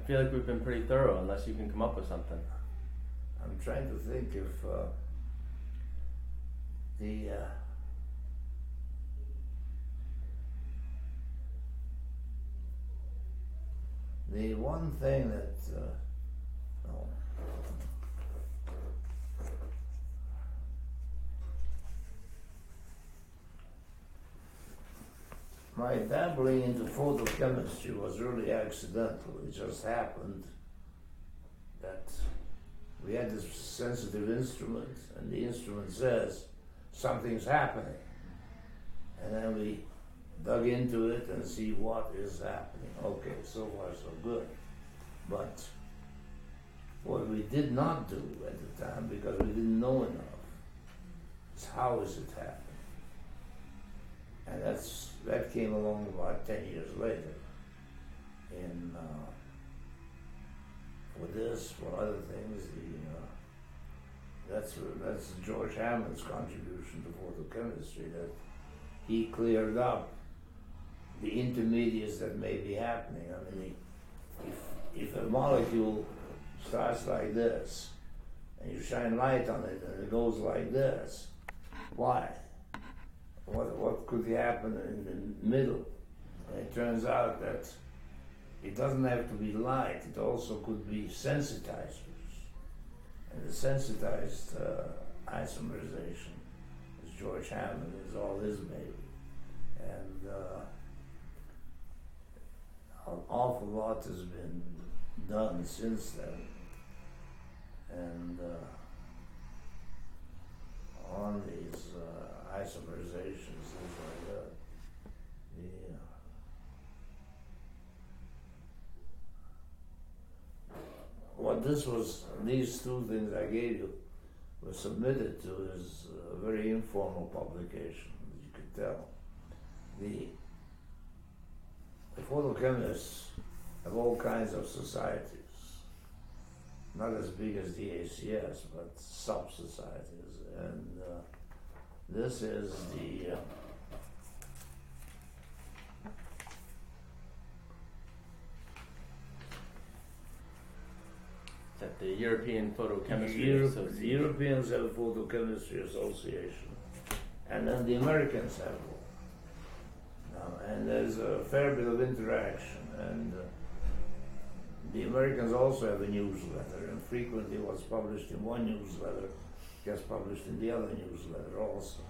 feel like we've been pretty thorough, unless you can come up with something. I'm trying to think if the one thing that no. My dabbling into photochemistry was really accidental. It just happened that we had this sensitive instrument, and the instrument says something's happening. And then we dug into it and see what is happening. Okay, so far so good. But what we did not do at the time, because we didn't know enough, is how is it happening? And that came along about 10 years later. In for this, for other things, that's George Hammond's contribution to photochemistry, that he cleared up the intermediates that may be happening. I mean, if a molecule starts like this, and you shine light on it, and it goes like this, why? What could happen in the middle? And it turns out that it doesn't have to be light, it also could be sensitizers. And the sensitized isomerization, as George Hammond, is all his baby. And an awful lot has been done since then. And on these isomerizations, things like that. What these two things I gave you were submitted to is a very informal publication, as you could tell. The photochemists have all kinds of societies, not as big as the ACS, but sub-societies. And this is the That the European Photochemistry Association. The Europeans have a photochemistry association, and then the Americans have one. And there's a fair bit of interaction, and the Americans also have a newsletter, and frequently what's published in one newsletter gets published in the other newsletter also.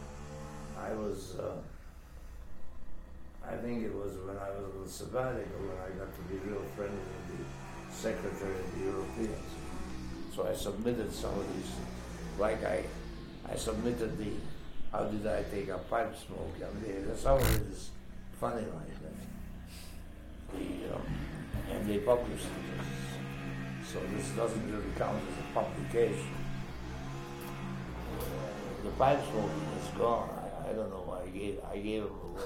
I think it was when I was on sabbatical when I got to be real friendly with the Secretary of the Europeans. So I submitted some of these, like I submitted the how did I take a pipe smoke? I mean, some of it is funny like that. And they published it. So this doesn't really count as a publication. The pipe smoking is gone. I don't know why I gave it away.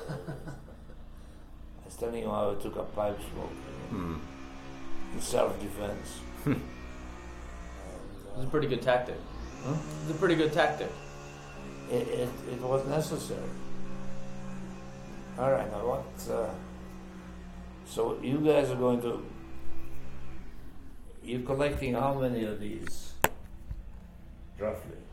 I was telling you how I took a pipe smoke in self-defense. It's a pretty good tactic. It's a pretty good tactic. It was necessary. All right, now what? So you guys are going to. You're collecting how many of these, roughly?